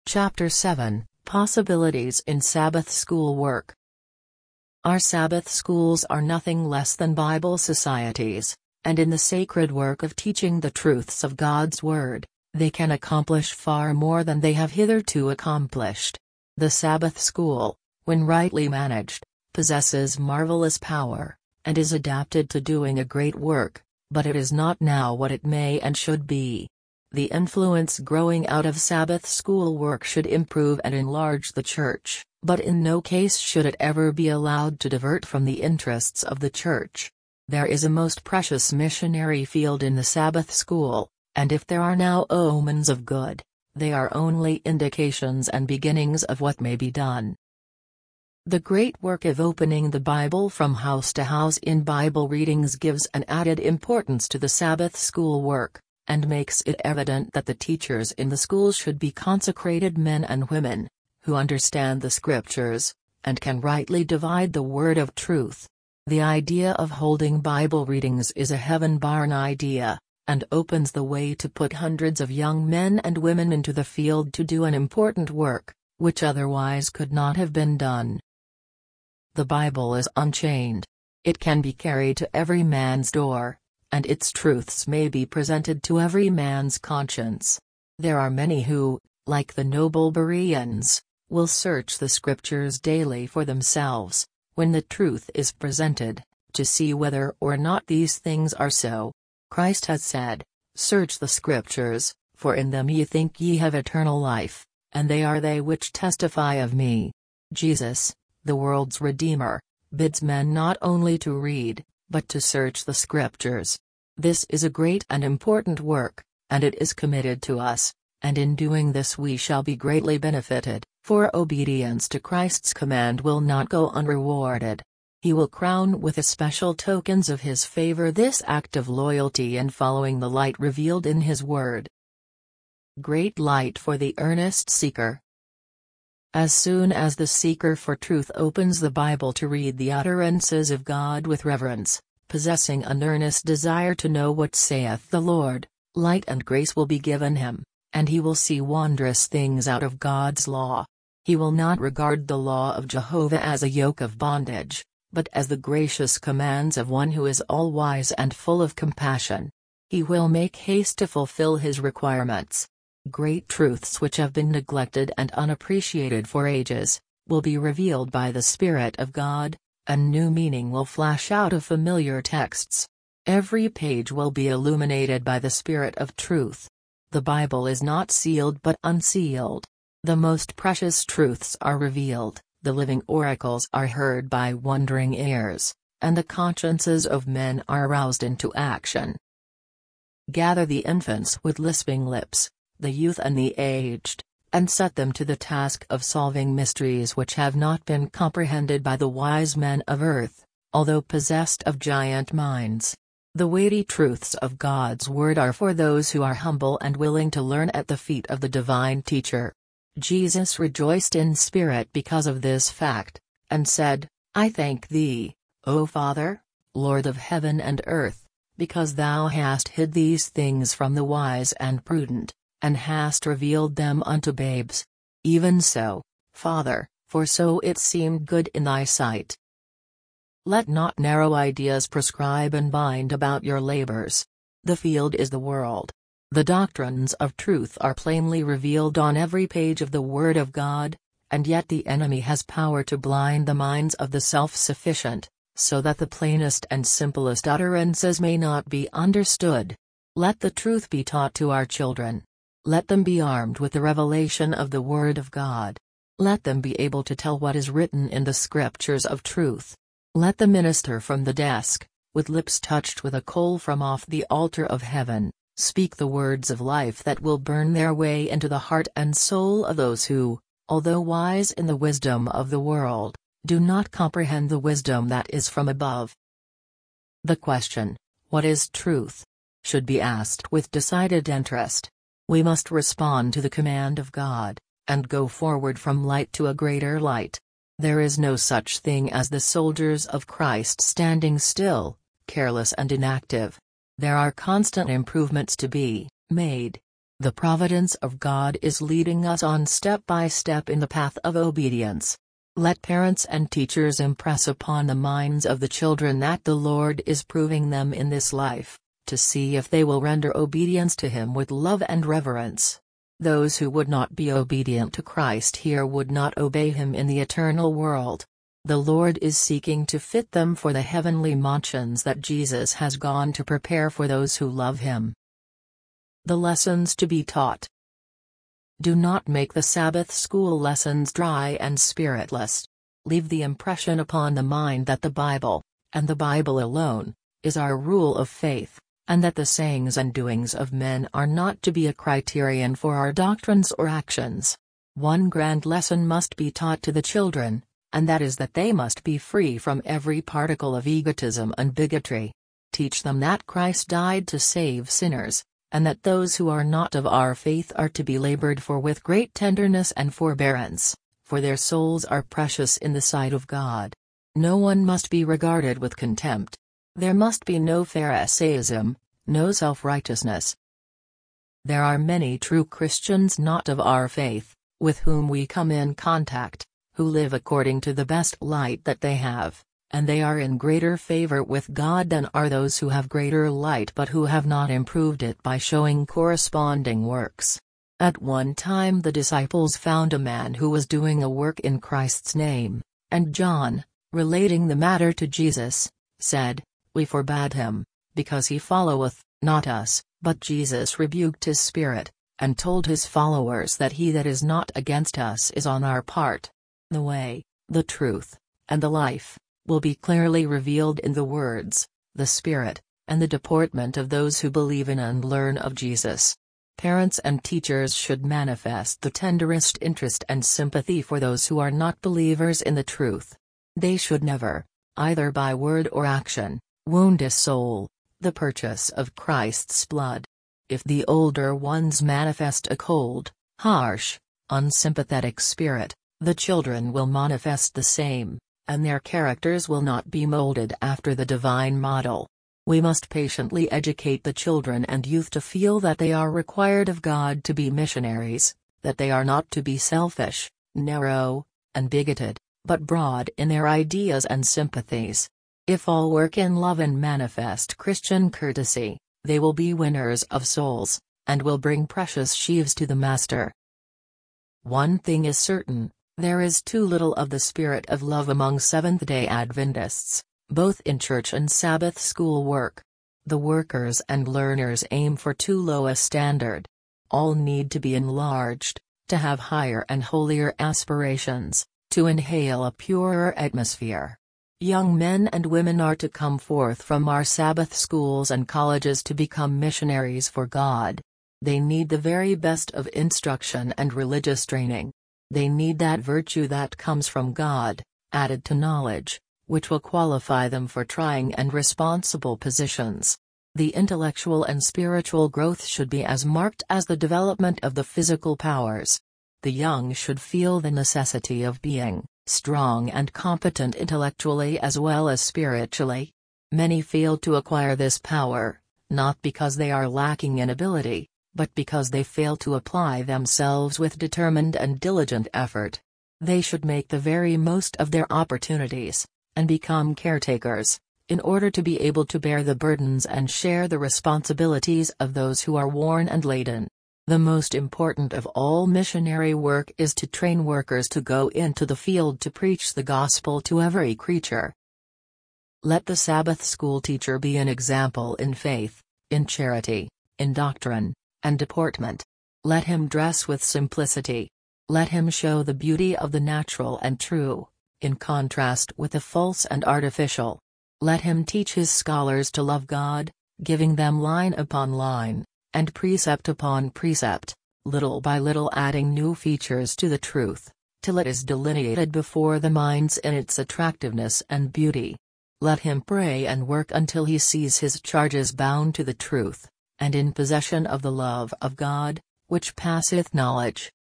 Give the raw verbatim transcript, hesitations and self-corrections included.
Chapter seven, Possibilities in Sabbath School Work. Our Sabbath schools are nothing less than Bible societies, and in the sacred work of teaching the truths of God's Word, they can accomplish far more than they have hitherto accomplished. The Sabbath school, when rightly managed, possesses marvelous power, and is adapted to doing a great work, but it is not now what it may and should be. The influence growing out of Sabbath school work should improve and enlarge the Church, but in no case should it ever be allowed to divert from the interests of the Church. There is a most precious missionary field in the Sabbath school, and if there are now omens of good, they are only indications and beginnings of what may be done. The great work of opening the Bible from house to house in Bible readings gives an added importance to the Sabbath school work, and makes it evident that the teachers in the schools should be consecrated men and women, who understand the Scriptures, and can rightly divide the word of truth. The idea of holding Bible readings is a heaven-born idea, and opens the way to put hundreds of young men and women into the field to do an important work, which otherwise could not have been done. The Bible is unchained. It can be carried to every man's door, and its truths may be presented to every man's conscience. There are many who, like the noble Bereans, will search the Scriptures daily for themselves, when the truth is presented, to see whether or not these things are so. Christ has said, "Search the Scriptures, for in them ye think ye have eternal life, and they are they which testify of me." Jesus, the world's Redeemer, bids men not only to read, but to search the Scriptures. This is a great and important work, and it is committed to us, and in doing this we shall be greatly benefited, for obedience to Christ's command will not go unrewarded. He will crown with especial tokens of His favor this act of loyalty in following the light revealed in His Word. Great light for the earnest seeker. As soon as the seeker for truth opens the Bible to read the utterances of God with reverence, possessing an earnest desire to know what saith the Lord, light and grace will be given him, and he will see wondrous things out of God's law. He will not regard the law of Jehovah as a yoke of bondage, but as the gracious commands of one who is all-wise and full of compassion. He will make haste to fulfill his requirements. Great truths which have been neglected and unappreciated for ages, will be revealed by the Spirit of God, and new meaning will flash out of familiar texts. Every page will be illuminated by the Spirit of truth. The Bible is not sealed but unsealed. The most precious truths are revealed, the living oracles are heard by wondering ears, and the consciences of men are aroused into action. Gather the infants with lisping lips, the youth and the aged, and set them to the task of solving mysteries which have not been comprehended by the wise men of earth, although possessed of giant minds. The weighty truths of God's Word are for those who are humble and willing to learn at the feet of the divine teacher. Jesus rejoiced in spirit because of this fact, and said, "I thank thee, O Father, Lord of heaven and earth, because thou hast hid these things from the wise and prudent, and hast revealed them unto babes. Even so, Father, for so it seemed good in thy sight." Let not narrow ideas prescribe and bind about your labors. The field is the world. The doctrines of truth are plainly revealed on every page of the Word of God, and yet the enemy has power to blind the minds of the self-sufficient, so that the plainest and simplest utterances may not be understood. Let the truth be taught to our children. Let them be armed with the revelation of the Word of God. Let them be able to tell what is written in the Scriptures of truth. Let the minister from the desk, with lips touched with a coal from off the altar of heaven, speak the words of life that will burn their way into the heart and soul of those who, although wise in the wisdom of the world, do not comprehend the wisdom that is from above. The question, "What is truth?" should be asked with decided interest. We must respond to the command of God, and go forward from light to a greater light. There is no such thing as the soldiers of Christ standing still, careless and inactive. There are constant improvements to be made. The providence of God is leading us on step by step in the path of obedience. Let parents and teachers impress upon the minds of the children that the Lord is proving them in this life, to see if they will render obedience to Him with love and reverence. Those who would not be obedient to Christ here would not obey Him in the eternal world. The Lord is seeking to fit them for the heavenly mansions that Jesus has gone to prepare for those who love Him. The lessons to be taught. Do not make the Sabbath school lessons dry and spiritless. Leave the impression upon the mind that the Bible, and the Bible alone, is our rule of faith, and that the sayings and doings of men are not to be a criterion for our doctrines or actions. One grand lesson must be taught to the children, and that is that they must be free from every particle of egotism and bigotry. Teach them that Christ died to save sinners, and that those who are not of our faith are to be labored for with great tenderness and forbearance, for their souls are precious in the sight of God. No one must be regarded with contempt. There must be no Pharisaism, no self-righteousness. There are many true Christians not of our faith, with whom we come in contact, who live according to the best light that they have, and they are in greater favor with God than are those who have greater light but who have not improved it by showing corresponding works. At one time the disciples found a man who was doing a work in Christ's name, and John, relating the matter to Jesus, said, "We forbade him, because he followeth, not us." But Jesus rebuked his spirit, and told his followers that he that is not against us is on our part. The way, the truth, and the life, will be clearly revealed in the words, the spirit, and the deportment of those who believe in and learn of Jesus. Parents and teachers should manifest the tenderest interest and sympathy for those who are not believers in the truth. They should never, either by word or action, wound a soul, the purchase of Christ's blood. If the older ones manifest a cold, harsh, unsympathetic spirit, the children will manifest the same, and their characters will not be molded after the divine model. We must patiently educate the children and youth to feel that they are required of God to be missionaries, that they are not to be selfish, narrow, and bigoted, but broad in their ideas and sympathies. If all work in love and manifest Christian courtesy, they will be winners of souls, and will bring precious sheaves to the Master. One thing is certain, there is too little of the spirit of love among Seventh-day Adventists, both in church and Sabbath school work. The workers and learners aim for too low a standard. All need to be enlarged, to have higher and holier aspirations, to inhale a purer atmosphere. Young men and women are to come forth from our Sabbath schools and colleges to become missionaries for God. They need the very best of instruction and religious training. They need that virtue that comes from God, added to knowledge, which will qualify them for trying and responsible positions. The intellectual and spiritual growth should be as marked as the development of the physical powers. The young should feel the necessity of being strong and competent intellectually as well as spiritually. Many fail to acquire this power, not because they are lacking in ability, but because they fail to apply themselves with determined and diligent effort. They should make the very most of their opportunities, and become caretakers, in order to be able to bear the burdens and share the responsibilities of those who are worn and laden. The most important of all missionary work is to train workers to go into the field to preach the gospel to every creature. Let the Sabbath school teacher be an example in faith, in charity, in doctrine, and deportment. Let him dress with simplicity. Let him show the beauty of the natural and true, in contrast with the false and artificial. Let him teach his scholars to love God, giving them line upon line, and precept upon precept, little by little adding new features to the truth, till it is delineated before the minds in its attractiveness and beauty. Let him pray and work until he sees his charges bound to the truth, and in possession of the love of God, which passeth knowledge.